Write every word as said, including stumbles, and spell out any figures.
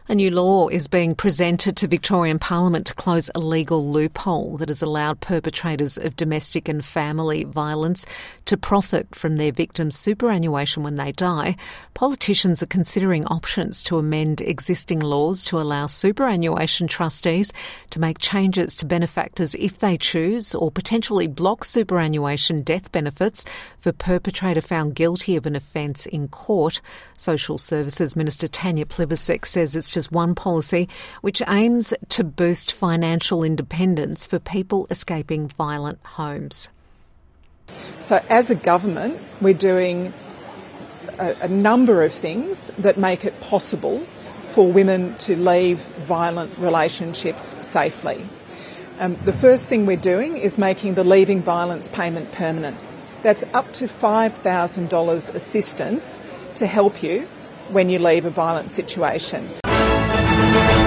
A new law is being presented to Victorian Parliament to close a legal loophole that has allowed perpetrators of domestic and family violence to profit from their victims' superannuation when they die. Politicians are considering options to amend existing laws to allow superannuation trustees to make changes to benefactors if they choose, or potentially block superannuation death benefits for perpetrator found guilty of an offence in court. Social Services Minister Tanya Plibersek says it's just one policy which aims to boost financial independence for people escaping violent homes. So as a government, we're doing a, a number of things that make it possible for women to leave violent relationships safely. Um, the first thing we're doing is making the leaving violence payment permanent. That's up to five thousand dollars assistance to help you when you leave a violent situation.